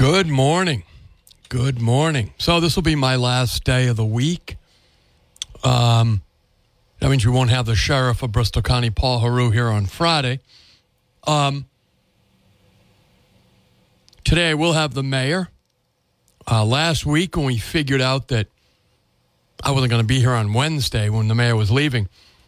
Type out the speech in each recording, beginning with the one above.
Good morning. Good morning. So this will be my last day of the week. That means we won't have the sheriff of Bristol County, Paul Heroux, here on Friday. Today I will have the mayor. Last week when we figured out that I wasn't going to be here on Wednesday when the mayor was leaving,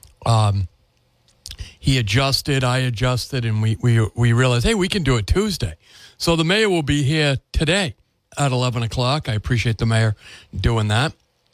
he adjusted, I adjusted, and we realized, hey, we can do it Tuesday. So the mayor will be here today at 11 o'clock. I appreciate the mayor doing that.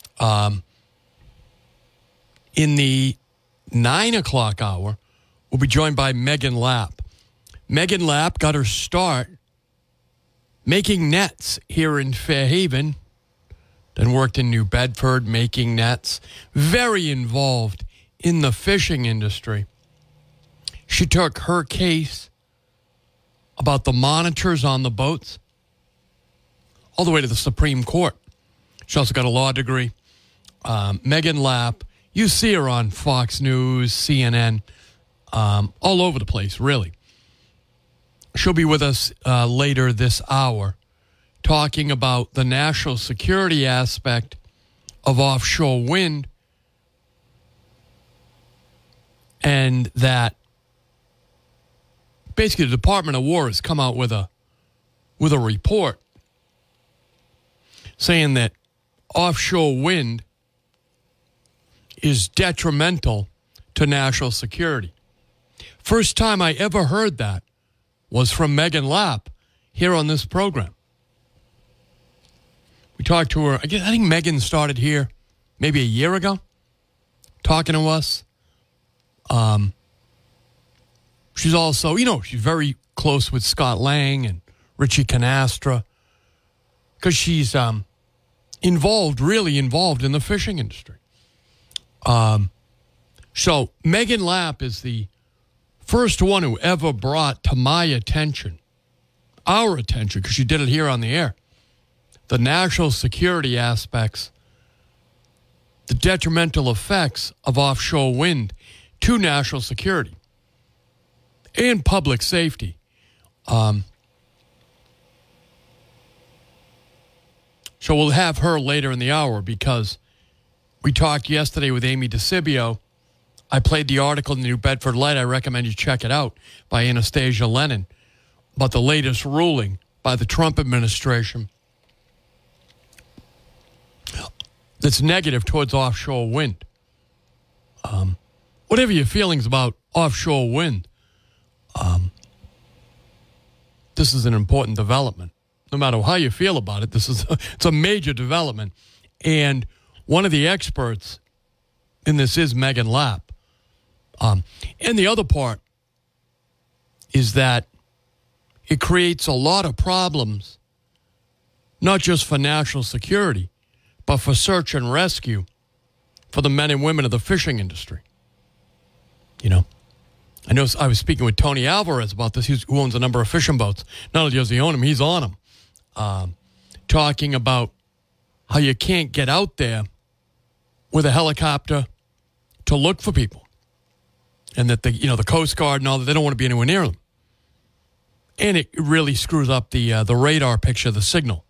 In the 9 o'clock hour, we'll be joined by Megan Lapp. Megan Lapp got her start making nets here in Fairhaven, then worked in New Bedford making nets, very involved in the fishing industry. She took her case about the monitors on the boats all the way to the Supreme Court. She also got a law degree. Megan Lapp, you see her on Fox News, CNN, all over the place, really. She'll be with us later this hour talking about the national security aspect of offshore wind and that basically the Department of War has come out with a report saying that offshore wind is detrimental to national security. First time I ever heard that was from Megan Lapp here on this program. We talked to her, I think Megan started here maybe a year ago, talking to us. She's also, she's very close with Scott Lang and Richie Canastra because she's really involved in the fishing industry. So Megan Lapp is the first one who ever brought to my attention, our attention, because she did it here on the air, the national security aspects, the detrimental effects of offshore wind to national security and public safety. So we'll have her later in the hour because we talked yesterday with Amy DeCibio. I played the article in the New Bedford Light. I recommend you check it out by Anastasia Lennon about the latest ruling by the Trump administration that's negative towards offshore wind. Whatever your feelings about offshore wind, this is an important development. No matter how you feel about it, it's a major development. And one of the experts in this is Megan Lapp. And the other part is that it creates a lot of problems, not just for national security, but for search and rescue for the men and women of the fishing industry. I know I was speaking with Tony Alvarez about this, who owns a number of fishing boats. Not only does he own them, he's on them. Talking about how you can't get out there with a helicopter to look for people. And that the Coast Guard and all that, they don't want to be anywhere near them. And it really screws up the radar picture, the signal.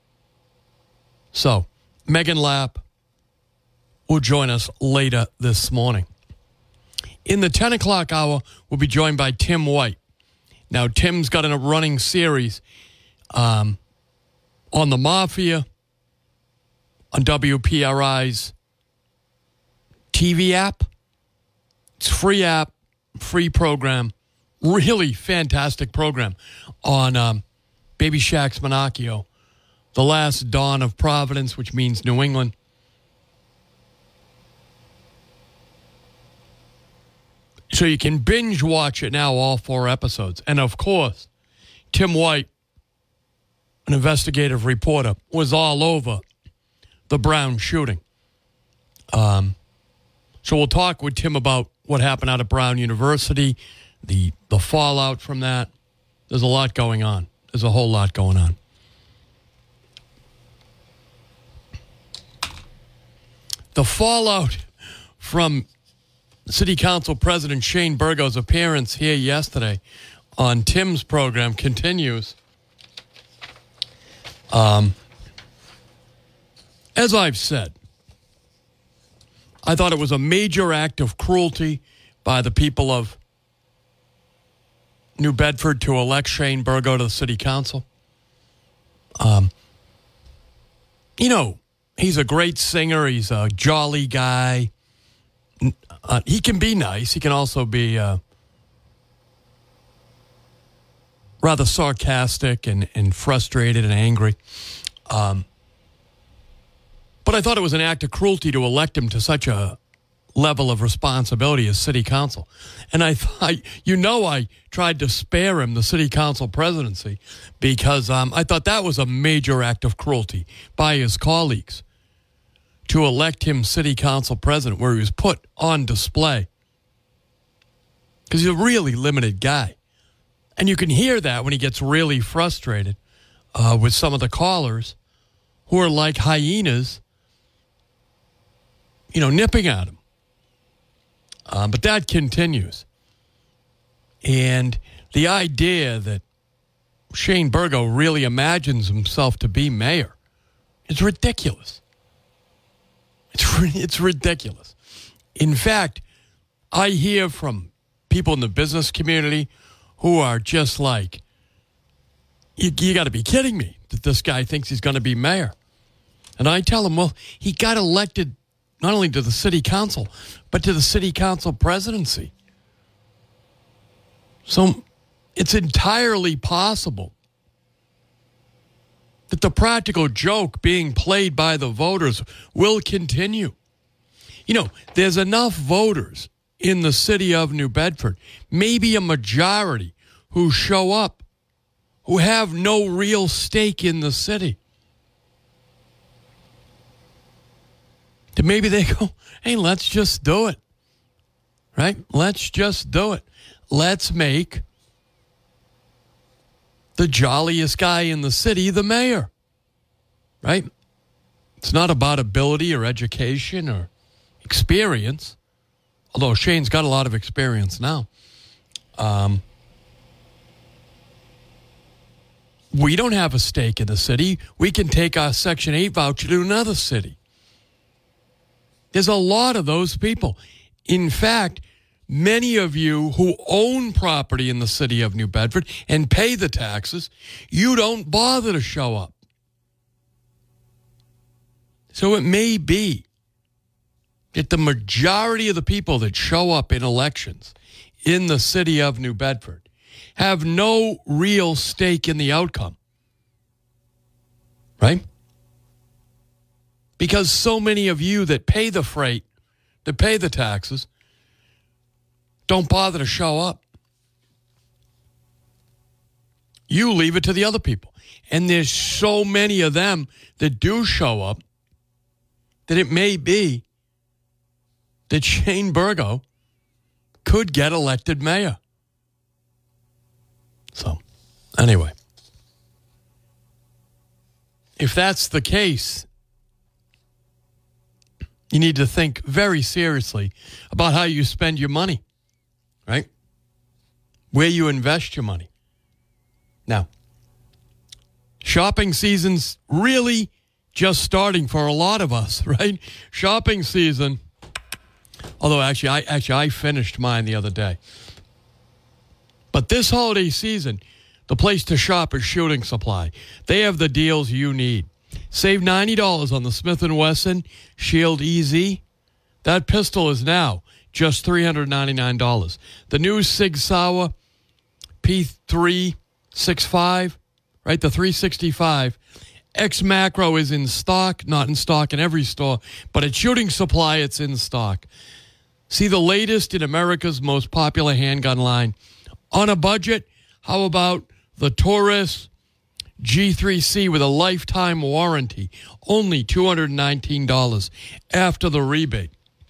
So, Megan Lapp will join us later this morning. In the 10 o'clock hour, we'll be joined by Tim White. Now, Tim's got a running series on the Mafia, on WPRI's TV app. It's a free app, free program, really fantastic program on Baby Shaq's Monacchio, The Last Dawn of Providence, which means New England. So you can binge watch it now, all 4 episodes. And of course, Tim White, an investigative reporter, was all over the Brown shooting. So we'll talk with Tim about what happened out at Brown University, the fallout from that. There's a lot going on. There's a whole lot going on. The fallout from City Council President Shane Burgo's appearance here yesterday on Tim's program continues. As I've said, I thought it was a major act of cruelty by the people of New Bedford to elect Shane Burgo to the city council. He's a great singer. He's a jolly guy. He can be nice. He can also be rather sarcastic and frustrated and angry. But I thought it was an act of cruelty to elect him to such a level of responsibility as city council. And I thought, I tried to spare him the city council presidency because I thought that was a major act of cruelty by his colleagues to elect him city council president, where he was put on display. Because he's a really limited guy. And you can hear that when he gets really frustrated with some of the callers who are like hyenas, nipping at him. But that continues. And the idea that Shane Burgo really imagines himself to be mayor is ridiculous. It's ridiculous. In fact, I hear from people in the business community who are just like, you got to be kidding me that this guy thinks he's going to be mayor. And I tell him, well, he got elected not only to the city council, but to the city council presidency. So it's entirely possible that the practical joke being played by the voters will continue. There's enough voters in the city of New Bedford, maybe a majority, who show up, who have no real stake in the city. That maybe they go, hey, let's just do it. Right? Let's just do it. Let's make the jolliest guy in the city the mayor. Right? It's not about ability or education or experience, although Shane's got a lot of experience now. We don't have a stake in the city. We can take our Section 8 voucher to another city. There's a lot of those people. In fact, many of you who own property in the city of New Bedford and pay the taxes, you don't bother to show up. So it may be that the majority of the people that show up in elections in the city of New Bedford have no real stake in the outcome. Right? Because so many of you that pay the freight, that pay the taxes, don't bother to show up. You leave it to the other people. And there's so many of them that do show up that it may be that Shane Burgo could get elected mayor. So, anyway, if that's the case, you need to think very seriously about how you spend your money, right? Where you invest your money. Now, shopping season's really just starting for a lot of us, right? Shopping season, although I finished mine the other day. But this holiday season, the place to shop is Shooting Supply. They have the deals you need. Save $90 on the Smith & Wesson Shield EZ. That pistol is now just $399. The new Sig Sauer P365, right, the 365, X-Macro is in stock, not in stock in every store, but at Shooting Supply, it's in stock. See the latest in America's most popular handgun line. On a budget, how about the Taurus G3C with a lifetime warranty? Only $219 after the rebate.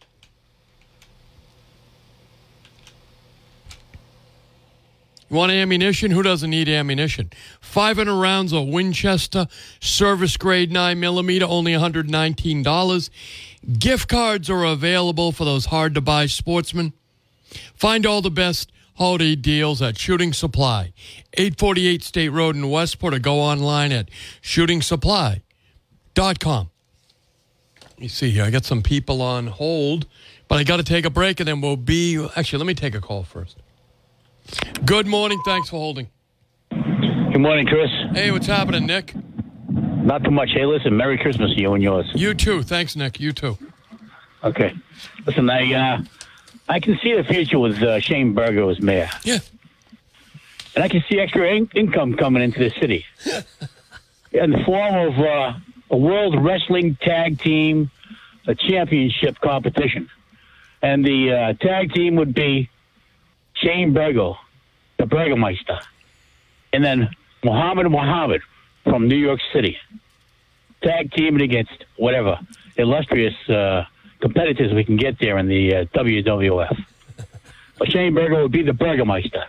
You want ammunition? Who doesn't need ammunition? 500 rounds of Winchester service grade 9mm, only $119. Gift cards are available for those hard to buy sportsmen. Find all the best holiday deals at Shooting Supply, 848 State Road in Westport, or go online at shootingsupply.com. Let me see here. I got some people on hold, but I got to take a break, and then we'll be... Actually, let me take a call first. Good morning. Thanks for holding. Good morning, Chris. Hey, what's happening, Nick? Not too much. Hey, listen, Merry Christmas to you and yours. You too. Thanks, Nick. You too. Okay. Listen, I can see the future with Shane Berger as mayor. Yeah. And I can see extra income coming into the city in the form of a World Wrestling Tag Team, a championship competition. And the tag team would be Shane Berger, the Burgermeister, and then Muhammad from New York City, tag teaming against whatever illustrious competitors we can get there in the WWF. But Shane Berger would be the Burgermeister.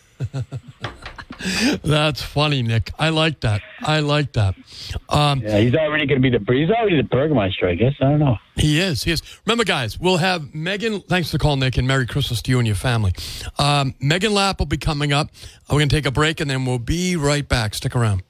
That's funny, Nick. I like that. Yeah, he's already going to be the Burgermeister, I guess. I don't know. He is. Remember, guys, we'll have Megan. Thanks for the call, Nick, and Merry Christmas to you and your family. Megan Lapp will be coming up. We're going to take a break, and then we'll be right back. Stick around.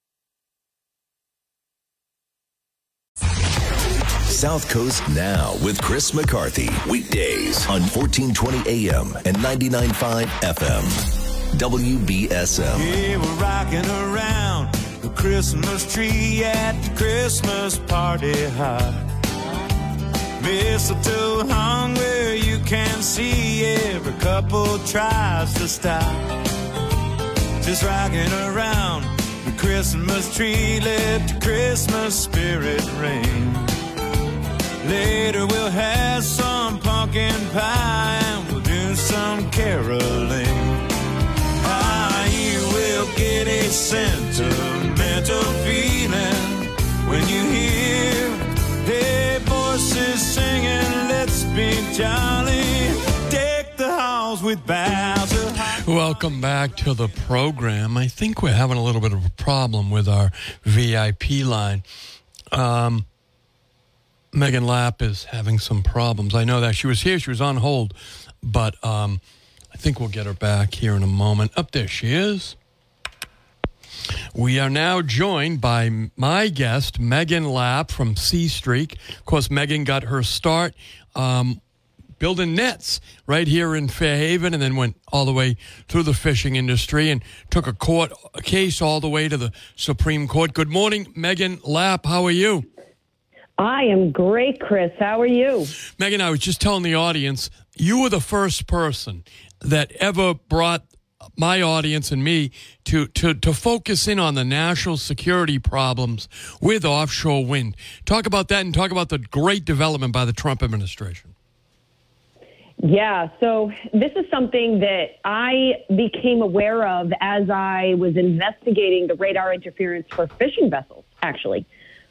South Coast Now with Chris McCarthy. Weekdays on 1420 AM and 99.5 FM. WBSM. Yeah, we're rocking around the Christmas tree at the Christmas party hop. Mistletoe hung where you can see every couple tries to stop. Just rocking around the Christmas tree, let the Christmas spirit ring. Later we'll have some pumpkin pie and we'll do some caroling. You will get a sentimental feeling when you hear hey voices singing, let's be jolly, deck the halls with boughs of high. Welcome back to the program. I think we're having a little bit of a problem with our VIP line. Megan Lapp is having some problems. I know that she was here. She was on hold, but I think we'll get her back here in a moment. Up there she is. We are now joined by my guest, Megan Lapp from C Streak. Of course, Megan got her start building nets right here in Fairhaven, and then went all the way through the fishing industry and took a case all the way to the Supreme Court. Good morning, Megan Lapp. How are you? I am great, Chris. How are you? Megan, I was just telling the audience, you were the first person that ever brought my audience and me to focus in on the national security problems with offshore wind. Talk about that and talk about the great development by the Trump administration. Yeah, so this is something that I became aware of as I was investigating the radar interference for fishing vessels, actually.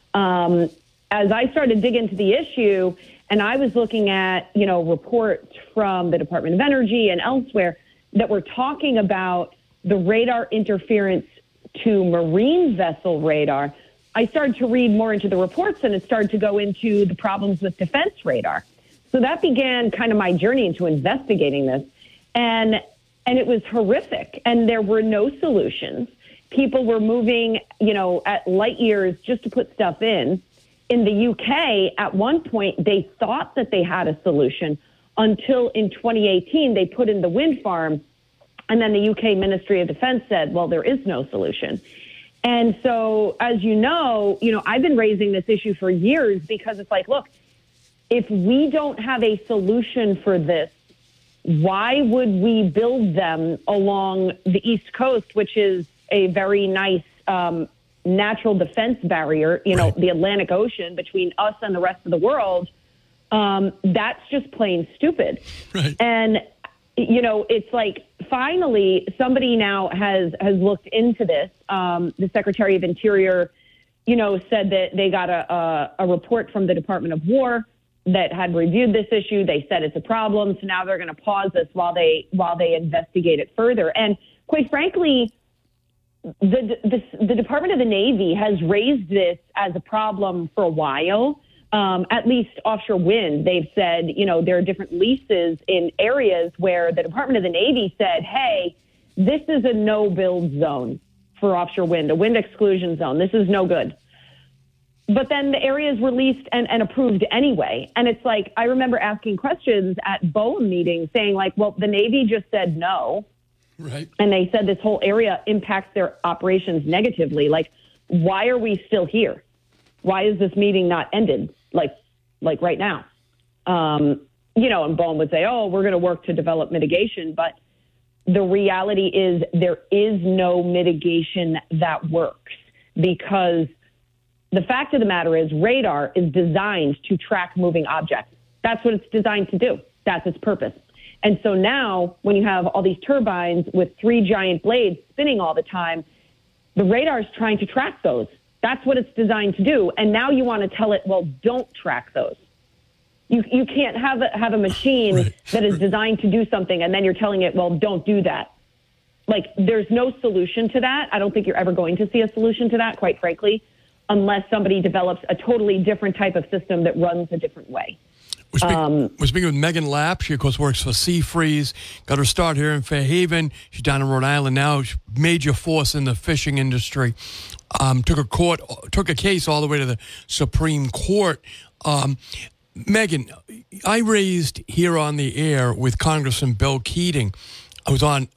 As I started to dig into the issue, and I was looking at, reports from the Department of Energy and elsewhere that were talking about the radar interference to marine vessel radar, I started to read more into the reports, and it started to go into the problems with defense radar. So that began kind of my journey into investigating this. And it was horrific, and there were no solutions. People were moving, at light years just to put stuff in. In the UK, at one point, they thought that they had a solution until in 2018, they put in the wind farm. And then the UK Ministry of Defense said, well, there is no solution. And so, as you know, I've been raising this issue for years because it's like, look, if we don't have a solution for this, why would we build them along the East Coast, which is a very nice natural defense barrier, right. The Atlantic Ocean between us and the rest of the world? That's just plain stupid. Right. And, it's like finally somebody now has looked into this. The Secretary of Interior, said that they got a report from the Department of War that had reviewed this issue. They said it's a problem. So now they're going to pause this while they investigate it further. And quite frankly, the Department of the Navy has raised this as a problem for a while, at least offshore wind, they've said, there are different leases in areas where the Department of the Navy said, hey, this is a no-build zone for offshore wind, a wind exclusion zone. This is no good. But then the areas were leased and approved anyway. And it's like, I remember asking questions at BOEM meetings saying like, well, the Navy just said no. Right. And they said this whole area impacts their operations negatively. Like, why are we still here? Why is this meeting not ended? Like right now? And BOEM would say, oh, we're going to work to develop mitigation. But the reality is there is no mitigation that works, because the fact of the matter is radar is designed to track moving objects. That's what it's designed to do. That's its purpose. And so now when you have all these turbines with 3 giant blades spinning all the time, the radar is trying to track those. That's what it's designed to do. And now you want to tell it, well, don't track those. You can't have a machine that is designed to do something and then you're telling it, well, don't do that. Like, there's no solution to that. I don't think you're ever going to see a solution to that, quite frankly, unless somebody develops a totally different type of system that runs a different way. We're speaking with Megan Lapp. She, of course, works for Seafreeze. Got her start here in Fairhaven. She's down in Rhode Island now. She's a major force in the fishing industry. Took a case all the way to the Supreme Court. Megan, I raised here on the air with Congressman Bill Keating. I was on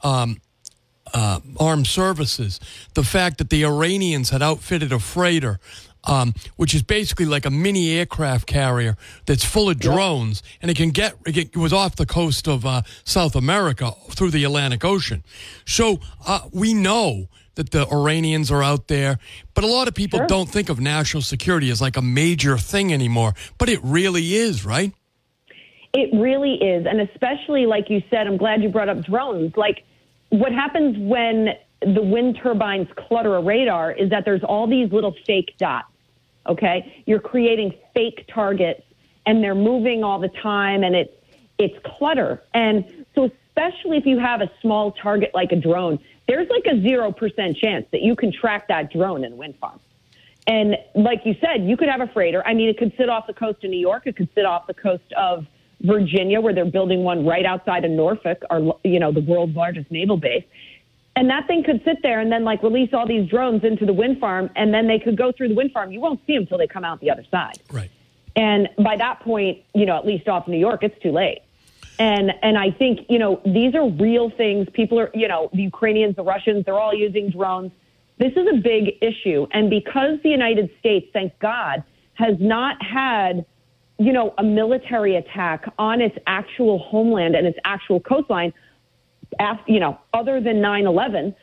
Armed Services, the fact that the Iranians had outfitted a freighter, which is basically like a mini aircraft carrier that's full of drones, and it was off the coast of South America through the Atlantic Ocean. So we know that the Iranians are out there, but a lot of people don't think of national security as like a major thing anymore, but it really is, right? It really is, and especially like you said, I'm glad you brought up drones. Like, what happens when the wind turbines clutter a radar is that there's all these little fake dots, okay? You're creating fake targets, and they're moving all the time, and it's clutter. And so especially if you have a small target like a drone, there's like a 0% chance that you can track that drone in a wind farm. And like you said, you could have a freighter. I mean, it could sit off the coast of New York. It could sit off the coast of Virginia, where they're building one right outside of Norfolk, or, the world's largest naval base. And that thing could sit there and then like release all these drones into the wind farm, and then they could go through the wind farm. You won't see them until they come out the other side. Right. And by that point, at least off New York, it's too late. And I think, these are real things. People are, the Ukrainians, the Russians, they're all using drones. This is a big issue. And because the United States, thank God, has not had, a military attack on its actual homeland and its actual coastline, other than 9/11,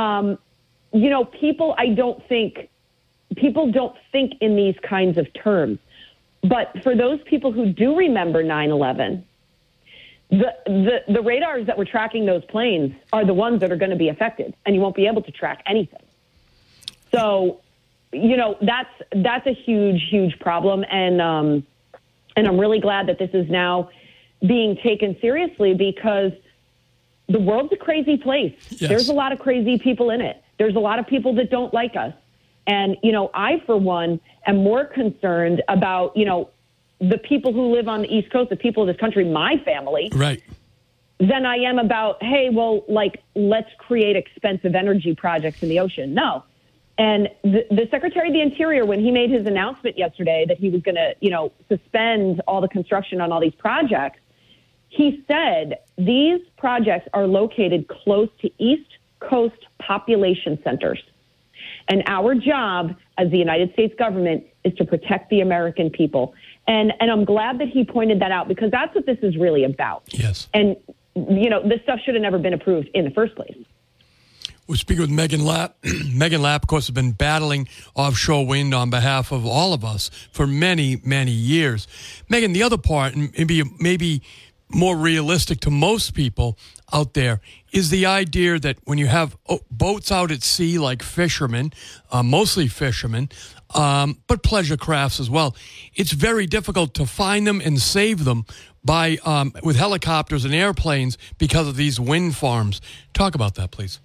people don't think in these kinds of terms. But for those people who do remember 9/11, the radars that were tracking those planes are the ones that are going to be affected, and you won't be able to track anything. So, that's a huge, huge problem. And I'm really glad that this is now being taken seriously, because the world's a crazy place. Yes. There's a lot of crazy people in it. There's a lot of people that don't like us. And, I, for one, am more concerned about, the people who live on the East Coast, the people of this country, my family, right, than I am about, hey, well, let's create expensive energy projects in the ocean. No. And the Secretary of the Interior, when he made his announcement yesterday that he was going to, suspend all the construction on all these projects, he said these projects are located close to East Coast population centers. And our job as the United States government is to protect the American people. And I'm glad that he pointed that out, because that's what this is really about. Yes. And, this stuff should have never been approved in the first place. We're speaking with Megan Lapp. Megan Lapp, of course, has been battling offshore wind on behalf of all of us for many, many years. Megan, the other part, and maybe more realistic to most people out there, is the idea that when you have boats out at sea like fishermen, mostly fishermen, but pleasure crafts as well, it's very difficult to find them and save them with helicopters and airplanes because of these wind farms. Talk about that, please.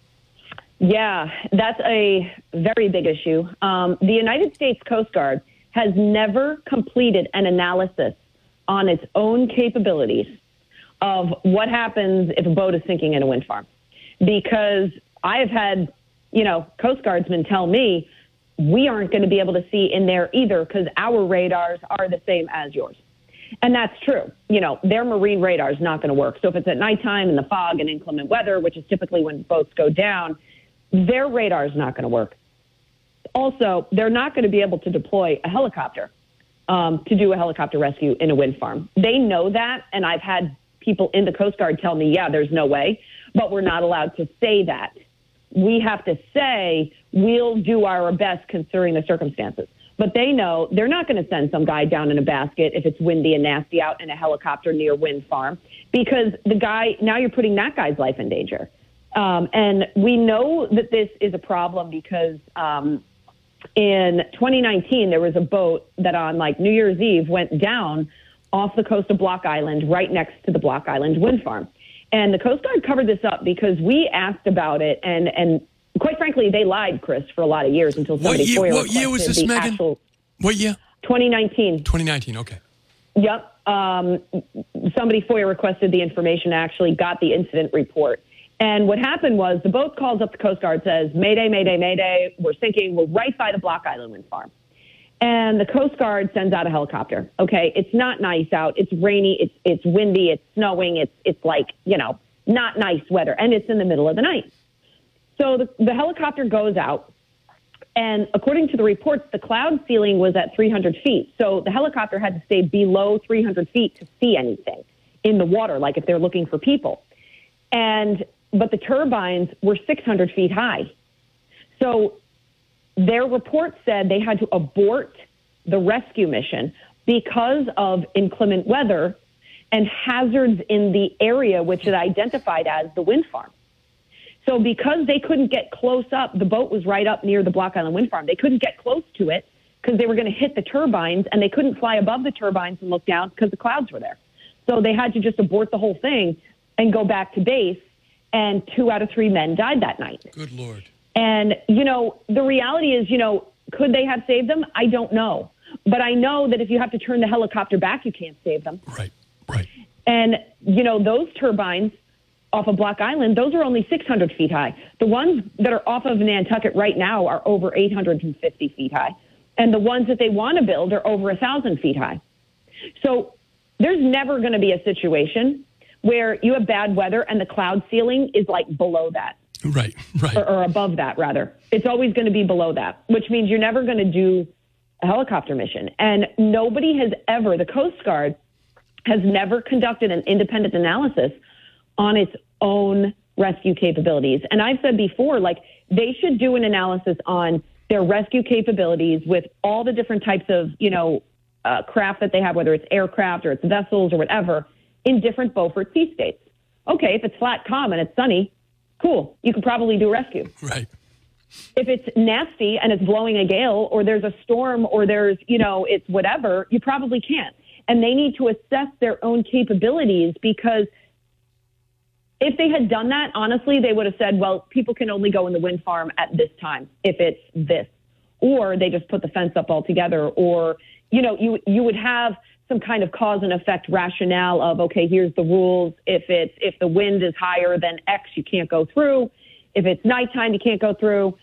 Yeah, that's a very big issue. The United States Coast Guard has never completed an analysis on its own capabilities of what happens if a boat is sinking in a wind farm. Because I have had, Coast Guardsmen tell me we aren't going to be able to see in there either because our radars are the same as yours. And that's true. Their marine radar is not going to work. So if it's at nighttime in the fog and inclement weather, which is typically when boats go down, their radar is not going to work. Also, they're not going to be able to deploy a helicopter to do a helicopter rescue in a wind farm. They know that, and I've had people in the Coast Guard tell me, yeah, there's no way, but we're not allowed to say that. We have to say we'll do our best considering the circumstances. But they know they're not going to send some guy down in a basket if it's windy and nasty out in a helicopter near a wind farm, because now you're putting that guy's life in danger. And we know that this is a problem because in 2019, there was a boat that on New Year's Eve went down off the coast of Block Island, right next to the Block Island wind farm. And the Coast Guard covered this up because we asked about it, and quite frankly, they lied, Chris, for a lot of years until somebody FOIA requested. What year was this, Megan? What year? 2019. 2019, okay. Yep. Somebody FOIA requested the information, actually got the incident report. And what happened was the boat calls up the Coast Guard, says, Mayday, Mayday, Mayday, we're sinking, we're right by the Block Island wind farm. And the Coast Guard sends out a helicopter. Okay, it's not nice out. It's rainy. It's windy. It's snowing. It's not nice weather. And it's in the middle of the night. So the helicopter goes out. And according to the reports, the cloud ceiling was at 300 feet. So the helicopter had to stay below 300 feet to see anything in the water, like if they're looking for people. But the turbines were 600 feet high. So their report said they had to abort the rescue mission because of inclement weather and hazards in the area, which is identified as the wind farm. So because they couldn't get close up, the boat was right up near the Block Island wind farm. They couldn't get close to it because they were going to hit the turbines, and they couldn't fly above the turbines and look down because the clouds were there. So they had to just abort the whole thing and go back to base, and 2 out of 3 men died that night. Good Lord. And, the reality is, could they have saved them? I don't know. But I know that if you have to turn the helicopter back, you can't save them. Right. And, those turbines off of Block Island, those are only 600 feet high. The ones that are off of Nantucket right now are over 850 feet high. And the ones that they want to build are over 1,000 feet high. So there's never going to be a situation where you have bad weather and the cloud ceiling is below that. Right. Or above that, rather. It's always going to be below that, which means you're never going to do a helicopter mission. And nobody has ever, the Coast Guard has never conducted an independent analysis on its own rescue capabilities. And I've said before, they should do an analysis on their rescue capabilities with all the different types of, craft that they have, whether it's aircraft or it's vessels or whatever, in different Beaufort sea states. Okay, if it's flat, calm, and it's sunny, cool. You could probably do a rescue. Right. If it's nasty and it's blowing a gale or there's a storm or there's, it's whatever, you probably can't. And they need to assess their own capabilities, because if they had done that, honestly, they would have said, well, people can only go in the wind farm at this time if it's this. Or they just put the fence up altogether. Or, you would have some kind of cause and effect rationale of, okay, here's the rules. If the wind is higher than X, you can't go through. If it's nighttime, you can't go through.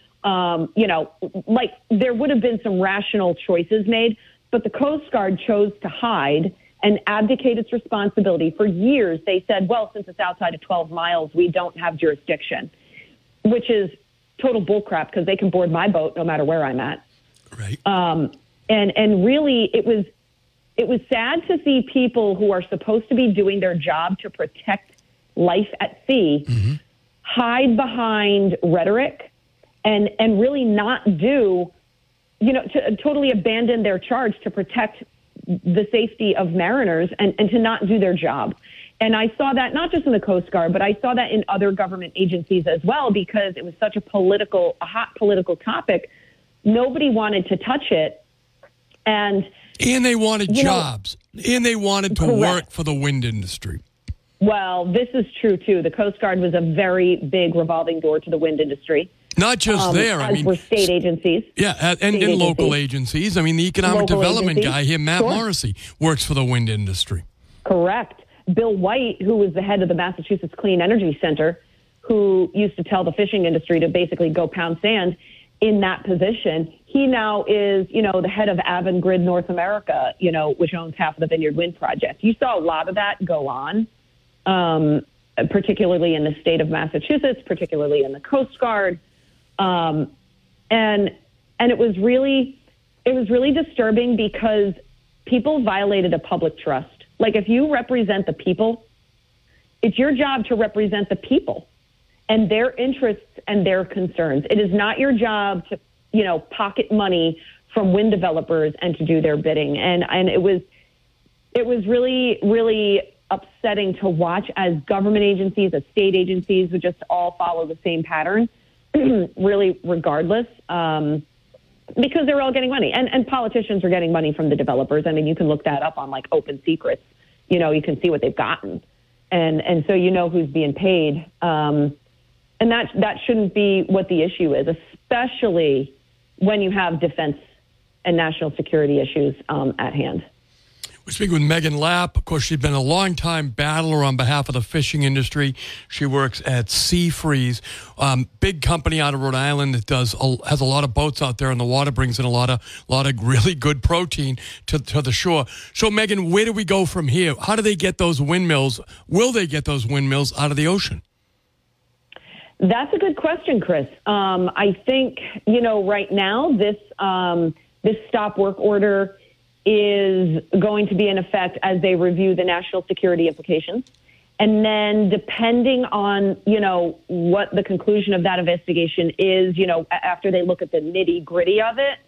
There would have been some rational choices made, but the Coast Guard chose to hide and abdicate its responsibility. For years, they said, well, since it's outside of 12 miles, we don't have jurisdiction, which is total bullcrap, because they can board my boat no matter where I'm at. Right. And really, it was sad to see people who are supposed to be doing their job to protect life at sea hide behind rhetoric and really not do, to totally abandon their charge to protect the safety of mariners and to not do their job. And I saw that not just in the Coast Guard, but I saw that in other government agencies as well, because it was such a hot political topic. Nobody wanted to touch it. And they wanted jobs. And they wanted to correct. work for the wind industry. Well, this is true, too. The Coast Guard was a very big revolving door to the wind industry. Not just there. As were state agencies. Yeah, and in local agencies. I mean, the economic development guy here, Matt Morrissey, works for the wind industry. Correct. Bill White, who was the head of the Massachusetts Clean Energy Center, who used to tell the fishing industry to basically go pound sand in that position, he now is, the head of Avangrid North America, which owns half of the Vineyard Wind Project. You saw a lot of that go on, particularly in the state of Massachusetts, particularly in the Coast Guard. And it was really disturbing because people violated a public trust. Like, if you represent the people, it's your job to represent the people and their interests and their concerns. It is not your job to, pocket money from wind developers and to do their bidding. And it was really, really upsetting to watch as government agencies, as state agencies would just all follow the same pattern, really regardless, because they're all getting money. And politicians are getting money from the developers. I mean, you can look that up on, Open Secrets. You can see what they've gotten. And so who's being paid. And that shouldn't be what the issue is, especially when you have defense and national security issues at hand. We're speaking with Megan Lapp. Of course, she's been a long-time battler on behalf of the fishing industry. She works at Seafreeze, big company out of Rhode Island that has a lot of boats out there, and the water brings in a lot of really good protein to the shore. So, Megan, where do we go from here? How do they get those windmills? Will they get those windmills out of the ocean? That's a good question, Chris. I think, right now, this stop work order is going to be in effect as they review the national security implications. And then depending on, what the conclusion of that investigation is, after they look at the nitty gritty of it,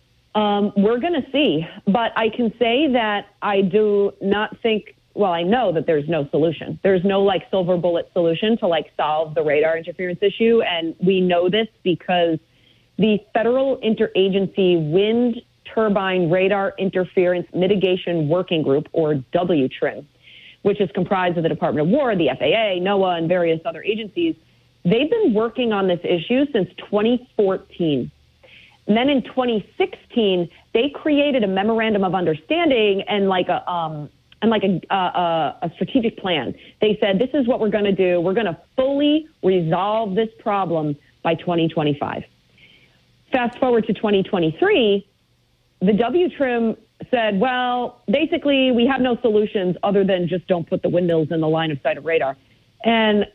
we're going to see. But I can say that I do not think, I know that there's no solution. There's no silver bullet solution to solve the radar interference issue. And we know this because the Federal Interagency Wind Turbine Radar Interference Mitigation Working Group, or WTRIM, which is comprised of the Department of War, the FAA, NOAA, and various other agencies. They've been working on this issue since 2014. And then in 2016, they created a memorandum of understanding and a strategic plan. They said, this is what we're going to do. We're going to fully resolve this problem by 2025. Fast forward to 2023, the WTRIM said, basically, we have no solutions other than just don't put the windmills in the line of sight of radar. And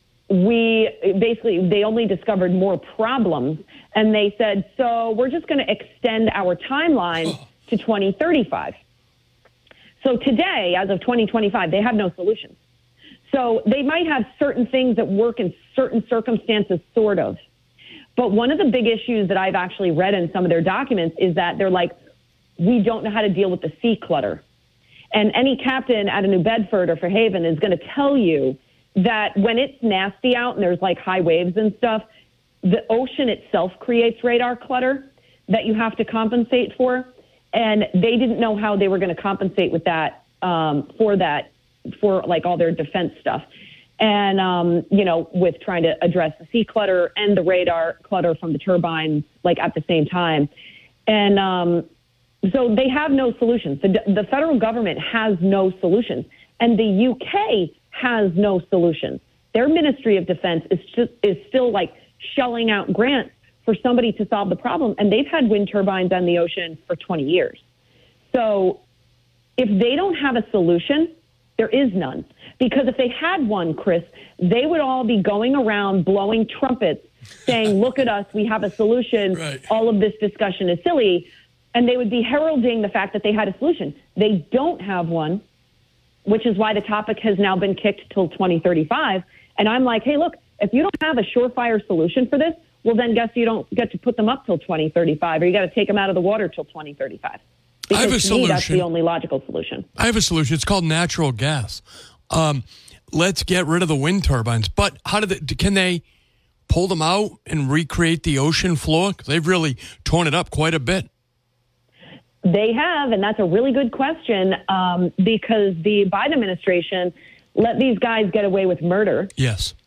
they only discovered more problems. And they said, so we're just going to extend our timeline to 2035. So today, as of 2025, they have no solutions. So they might have certain things that work in certain circumstances, sort of. But one of the big issues that I've actually read in some of their documents is that they're like, we don't know how to deal with the sea clutter. And any captain at a New Bedford or Fairhaven is going to tell you that when it's nasty out and there's high waves and stuff, the ocean itself creates radar clutter that you have to compensate for. And they didn't know how they were going to compensate with that, for all their defense stuff. And, with trying to address the sea clutter and the radar clutter from the turbines, at the same time. And so they have no solutions. The federal government has no solutions. And the UK has no solutions. Their Ministry of Defense is still shelling out grants for somebody to solve the problem. And they've had wind turbines on the ocean for 20 years. So if they don't have a solution, there is none. Because if they had one, Chris, they would all be going around blowing trumpets saying, look at us, we have a solution. Right. All of this discussion is silly. And they would be heralding the fact that they had a solution. They don't have one, which is why the topic has now been kicked till 2035. And I'm like, hey, look, if you don't have a surefire solution for this, well, then guess you don't get to put them up till 2035, or you got to take them out of the water till 2035. Because I have a solution. That's the only logical solution. I have a solution. It's called natural gas. Let's get rid of the wind turbines. But can they pull them out and recreate the ocean floor? Because they've really torn it up quite a bit. They have, and that's a really good question, because the Biden administration let these guys get away with murder. Yes.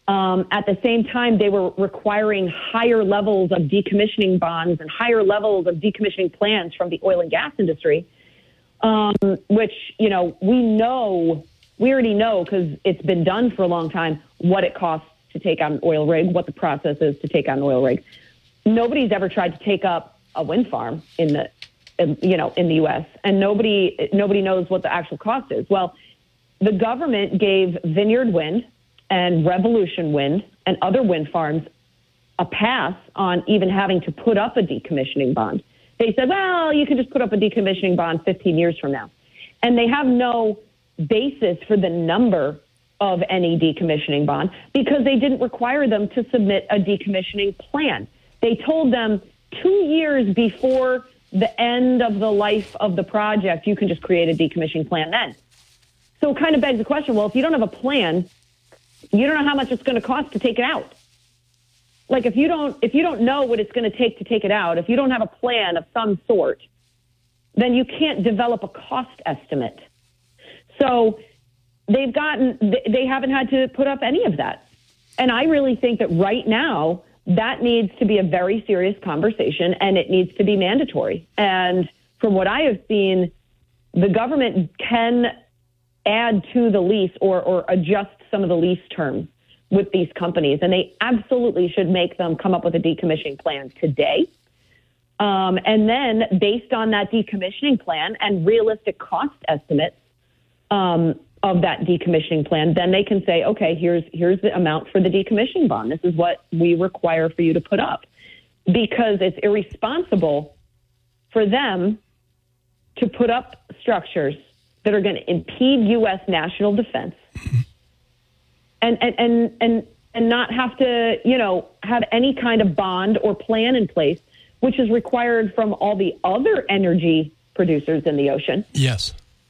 At the same time, they were requiring higher levels of decommissioning bonds and higher levels of decommissioning plans from the oil and gas industry, which, we already know because it's been done for a long time, what it costs to take out an oil rig, what the process is to take out an oil rig. Nobody's ever tried to take up a wind farm in the U.S., and nobody knows what the actual cost is. Well, the government gave Vineyard Wind and Revolution Wind and other wind farms a pass on even having to put up a decommissioning bond. They said, well, you can just put up a decommissioning bond 15 years from now. And they have no basis for the number of any decommissioning bond because they didn't require them to submit a decommissioning plan. They told them 2 years before the end of the life of the project, you can just create a decommissioning plan then. So it kind of begs the question, well, if you don't have a plan, you don't know how much it's going to cost to take it out. Like if you don't know what it's going to take it out, if you don't have a plan of some sort, then you can't develop a cost estimate. So they haven't had to put up any of that. And I really think that right now that needs to be a very serious conversation and it needs to be mandatory. And from what I have seen, the government can add to the lease or adjust some of the lease terms with these companies. And they absolutely should make them come up with a decommissioning plan today. And then based on that decommissioning plan and realistic cost estimates of that decommissioning plan, then they can say, okay, here's the amount for the decommissioning bond. This is what we require for you to put up. Because it's irresponsible for them to put up structures that are going to impede U.S. national defense and not have to, have any kind of bond or plan in place, which is required from all the other energy producers in the ocean. Yes.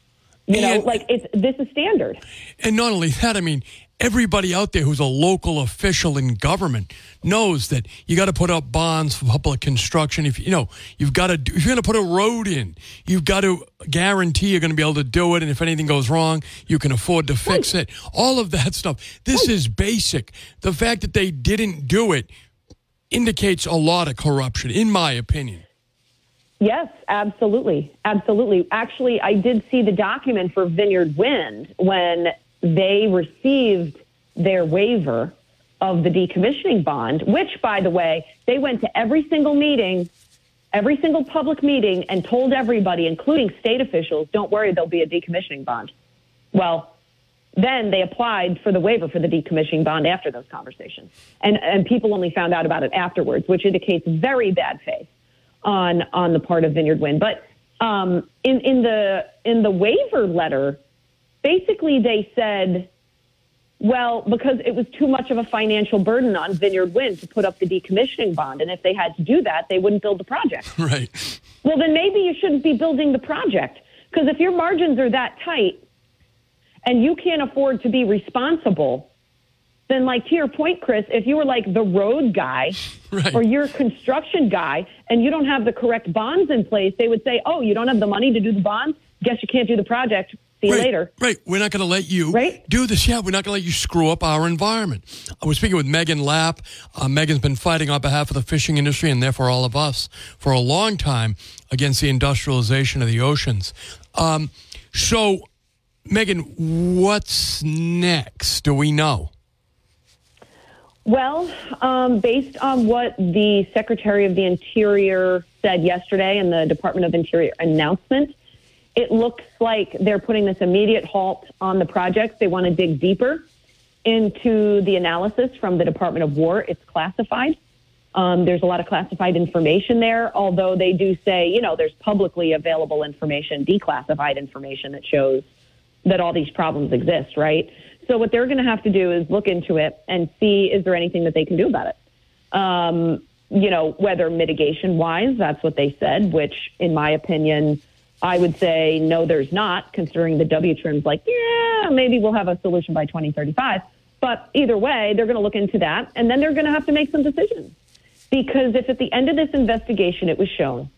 This is standard. And not only that, everybody out there who's a local official in government knows that you got to put up bonds for public construction. If if you're going to put a road in, you've got to guarantee you're going to be able to do it. And if anything goes wrong, you can afford to fix it. All of that stuff. This is basic. The fact that they didn't do it indicates a lot of corruption, in my opinion. Yes, absolutely. Absolutely. Actually, I did see the document for Vineyard Wind when they received their waiver of the decommissioning bond, which, by the way, they went to every single meeting, every single public meeting, and told everybody, including state officials, don't worry, there'll be a decommissioning bond. Well, then they applied for the waiver for the decommissioning bond after those conversations. And people only found out about it afterwards, which indicates very bad faith on the part of Vineyard Wind. But in the waiver letter, basically they said, well, because it was too much of a financial burden on Vineyard Wind to put up the decommissioning bond, and if they had to do that, they wouldn't build the project. Right. Well, then maybe you shouldn't be building the project, because if your margins are that tight and you can't afford to be responsible, then, like, to your point, Chris, if you were like the road guy right. or you're a construction guy and you don't have the correct bonds in place, they would say, oh, you don't have the money to do the bonds? Guess you can't do the project. See you later. Right. We're not going to let you right? do this. Yeah, we're not going to let you screw up our environment. I was speaking with Megan Lapp. Megan's been fighting on behalf of the fishing industry and therefore all of us for a long time against the industrialization of the oceans. So, Megan, what's next? Do we know? Well, based on what the Secretary of the Interior said yesterday in the Department of Interior announcement, it looks like they're putting this immediate halt on the project. They want to dig deeper into the analysis from the Department of War. It's classified. There's a lot of classified information there, although they do say, there's publicly available information, declassified information that shows that all these problems exist, right? So what they're going to have to do is look into it and see, is there anything that they can do about it? Whether mitigation-wise, that's what they said, which, in my opinion, I would say, no, there's not, considering the W-trim's like, yeah, maybe we'll have a solution by 2035. But either way, they're going to look into that, and then they're going to have to make some decisions. Because if at the end of this investigation it is shown,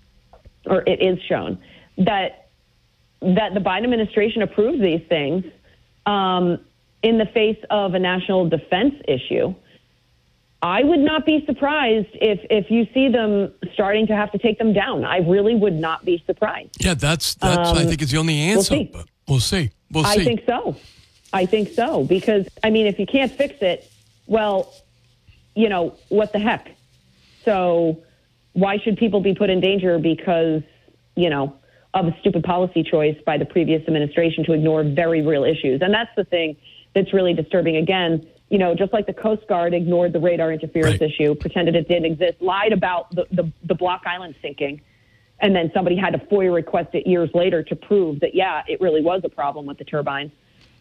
that the Biden administration approves these things, in the face of a national defense issue, I would not be surprised if you see them starting to have to take them down. I really would not be surprised. Yeah, that's I think it's the only answer. We'll see. But we'll see. I think so. Because, I mean, if you can't fix it, well, what the heck? So why should people be put in danger because, of a stupid policy choice by the previous administration to ignore very real issues? And that's the thing that's really disturbing. Again, just like the Coast Guard ignored the radar interference issue, pretended it didn't exist, lied about the Block Island sinking, and then somebody had to FOIA request it years later to prove that, yeah, it really was a problem with the turbines.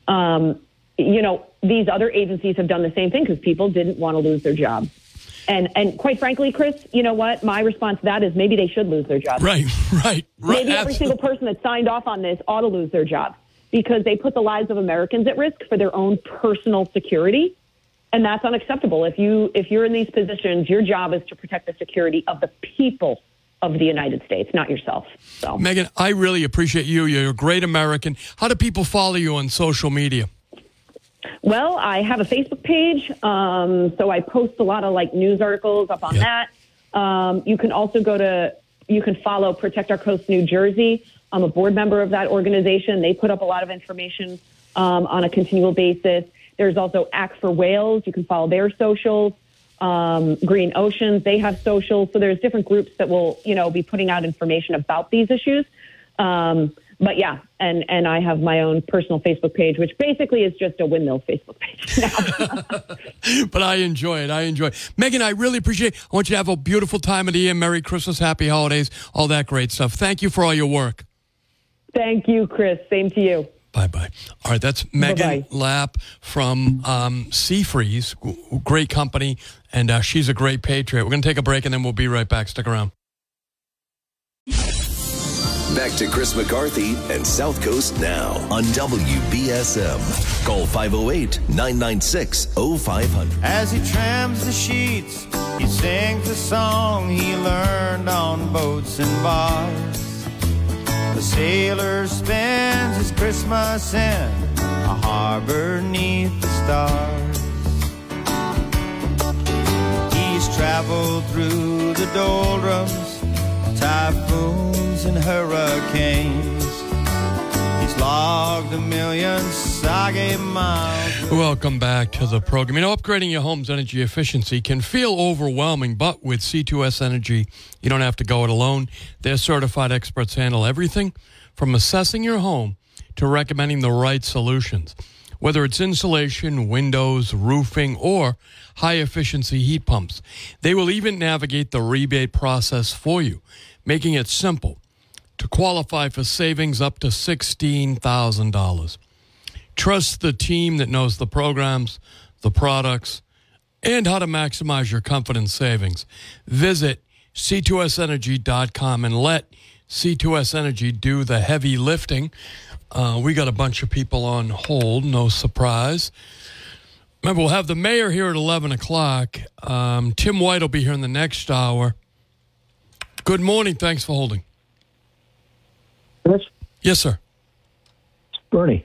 These other agencies have done the same thing because people didn't want to lose their jobs. And quite frankly, Chris, you know what? My response to that is maybe they should lose their jobs. Right. Maybe every single person that signed off on this ought to lose their job because they put the lives of Americans at risk for their own personal security. And that's unacceptable. If you're in these positions, your job is to protect the security of the people of the United States, not yourself. So, Megan, I really appreciate you. You're a great American. How do people follow you on social media? Well, I have a Facebook page, so I post a lot of news articles up on that. You can also follow Protect Our Coast New Jersey. I'm a board member of that organization. They put up a lot of information on a continual basis. There's also Act for Whales. You can follow their socials. Green Oceans, they have socials. So there's different groups that will, be putting out information about these issues. But yeah, and I have my own personal Facebook page, which basically is just a windmill Facebook page now. But I enjoy it. Megan, I really appreciate it. I want you to have a beautiful time of the year. Merry Christmas, happy holidays, all that great stuff. Thank you for all your work. Thank you, Chris. Same to you. Bye-bye. All right, that's Megan Lapp from Seafreeze, great company, and she's a great patriot. We're going to take a break, and then we'll be right back. Stick around. Back to Chris McCarthy and South Coast Now on WBSM. Call 508-996-0500. As he trams the sheets, he sings a song he learned on boats and bars. The sailor spends his Christmas in a harbor neath the stars. He's traveled through the doldrums, typhoons and hurricanes. He's logged 1,000,000 soggy miles. Welcome back to the program. Upgrading your home's energy efficiency can feel overwhelming, but with C2S Energy, you don't have to go it alone. Their certified experts handle everything from assessing your home to recommending the right solutions. Whether it's insulation, windows, roofing, or high-efficiency heat pumps, they will even navigate the rebate process for you, making it simple to qualify for savings up to $16,000. Trust the team that knows the programs, the products, and how to maximize your comfort and savings. Visit C2SEnergy.com and let C2S Energy do the heavy lifting. We got a bunch of people on hold, no surprise. Remember, we'll have the mayor here at 11 o'clock. Tim White will be here in the next hour. Good morning. Thanks for holding. Chris? Yes, sir. Bernie.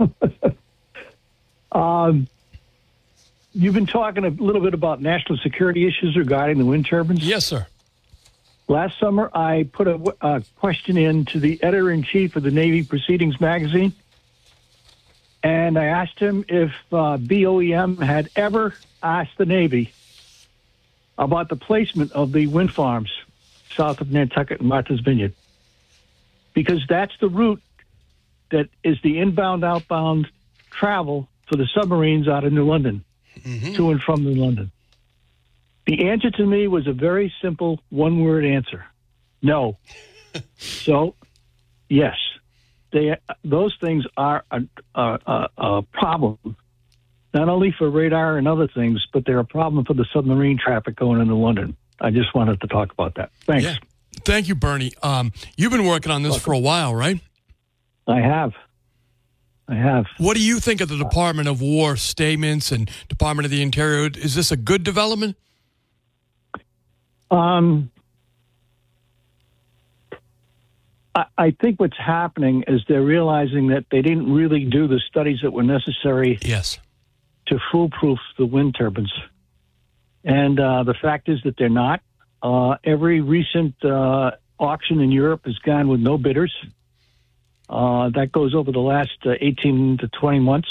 You've been talking a little bit about national security issues regarding the wind turbines. Yes, sir. Last summer, I put a question in to the editor-in-chief of the Navy Proceedings magazine, and I asked him if BOEM had ever asked the Navy about the placement of the wind farms south of Nantucket and Martha's Vineyard, because that's the route that is the inbound, outbound travel for the submarines out of New London, to and from New London. The answer to me was a very simple one-word answer: no. So, yes, those things are a problem, not only for radar and other things, but they're a problem for the submarine traffic going into London. I just wanted to talk about that. Thanks. Yeah. Thank you, Bernie. You've been working on this for a while, right? I have. What do you think of the Department of War statements and Department of the Interior? Is this a good development? I think what's happening is they're realizing that they didn't really do the studies that were necessary Yes. to foolproof the wind turbines. And the fact is that they're not. Every recent auction in Europe has gone with no bidders. That goes over the last 18 to 20 months.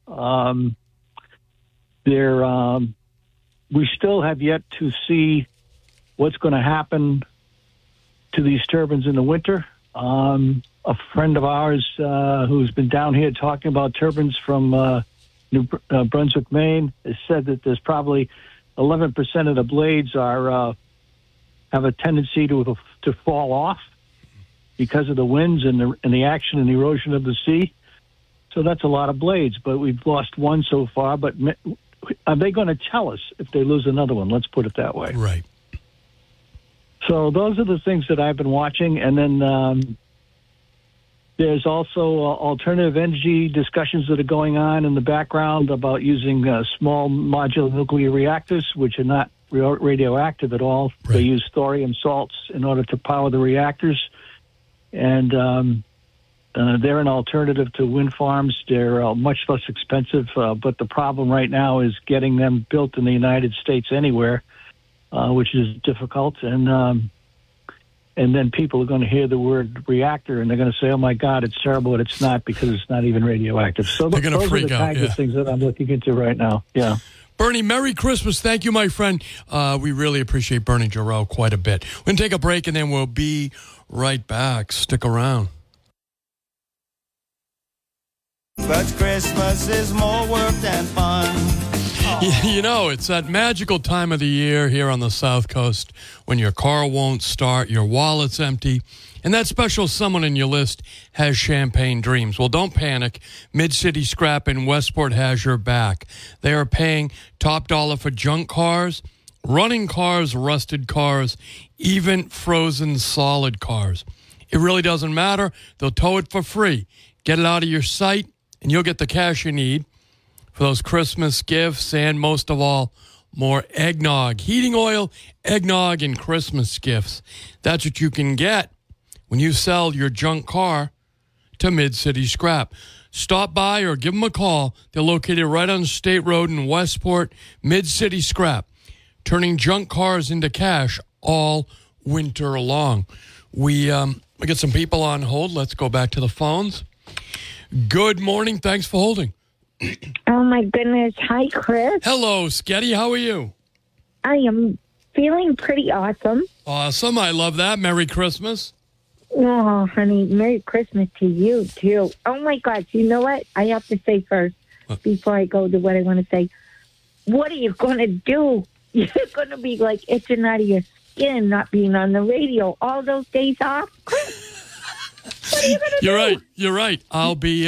We still have yet to see what's going to happen to these turbines in the winter. A friend of ours who's been down here talking about turbines from New Brunswick, Maine, has said that there's probably 11% of the blades are have a tendency to fall off because of the winds and the action and the erosion of the sea. So that's a lot of blades, but we've lost one so far. But are they going to tell us if they lose another one? Let's put it that way. Right. So those are the things that I've been watching. And then there's also alternative energy discussions that are going on in the background about using small modular nuclear reactors, which are not radioactive at all. Right. They use thorium salts in order to power the reactors. And they're an alternative to wind farms. They're much less expensive, but the problem right now is getting them built in the United States anywhere, which is difficult. And then people are going to hear the word reactor, and they're going to say, oh, my God, it's terrible, but it's not because it's not even radioactive. So They're gonna those freak are the out, kinds yeah. of things that I'm looking into right now. Yeah. Bernie, Merry Christmas. Thank you, my friend. We really appreciate Bernie Giroux quite a bit. We're going to take a break, and then we'll be right back. Stick around. But Christmas is more work than fun. You know, it's that magical time of the year here on the South Coast when your car won't start, your wallet's empty, and that special someone in your list has champagne dreams. Well, don't panic. Mid-City Scrap in Westport has your back. They are paying top dollar for junk cars, running cars, rusted cars, even frozen solid cars. It really doesn't matter. They'll tow it for free. Get it out of your sight, and you'll get the cash you need for those Christmas gifts and, most of all, more eggnog. Heating oil, eggnog, and Christmas gifts. That's what you can get when you sell your junk car to Mid-City Scrap. Stop by or give them a call. They're located right on State Road in Westport, Mid-City Scrap, turning junk cars into cash all winter long. We get some people on hold. Let's go back to the phones. Good morning. Thanks for holding. Oh, my goodness. Hi, Chris. Hello, Sketty. How are you? I am feeling pretty awesome. Awesome. I love that. Merry Christmas. Oh, honey, Merry Christmas to you, too. Oh, my gosh. You know what? I have to say first, before I go to what I want to say, what are you going to do? You're going to be like itching out of your skin not being on the radio all those days off? What are you going to do? You're right. You're right. I'll be...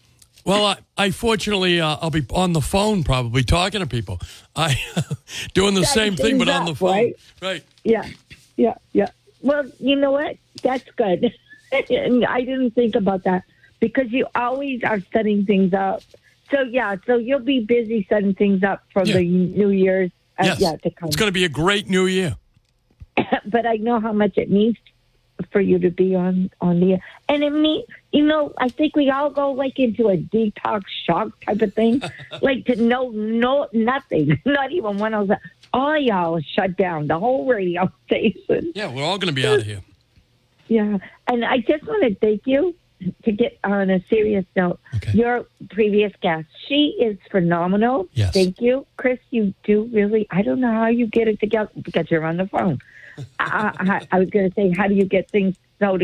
I fortunately, I'll be on the phone probably talking to people. I doing the same thing, but on the phone. Right. Yeah. Well, you know what? That's good. And I didn't think about that because you always are setting things up. So you'll be busy setting things up for the New Year's yes. to come. It's going to be a great New Year. But I know how much it means for you to be on the air. And it means, I think we all go like into a detox shock type of thing, like to know nothing, not even one of those. All y'all shut down, the whole radio station. Yeah, we're all going to be out of here. Yeah, and I just want to thank you to get on a serious note. Okay. Your previous guest, she is phenomenal. Yes. Thank you. Chris, you do really, I don't know how you get it together because you're on the phone. I was going to say, how do you get things so